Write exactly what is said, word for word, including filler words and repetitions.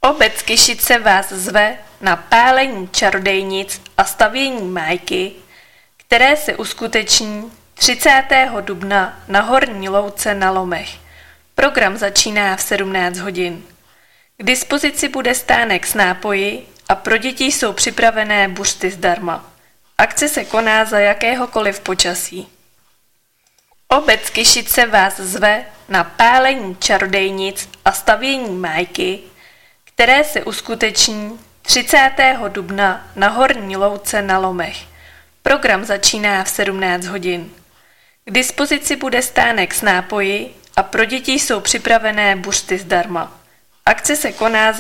Obec Kyšice vás zve na pálení čarodejnic a stavění májky, které se uskuteční třicátého dubna na Horní Louce na Lomech. Program začíná v sedmnáct hodin. K dispozici bude stánek s nápoji a pro děti jsou připravené buřty zdarma. Akce se koná za jakéhokoliv počasí. Obec Kyšice vás zve na pálení čarodejnic a stavění májky, které se uskuteční třicátého dubna na Horní Louce na Lomech. Program začíná v sedmnáct hodin. K dispozici bude stánek s nápoji a pro děti jsou připravené buřty zdarma. Akce se koná za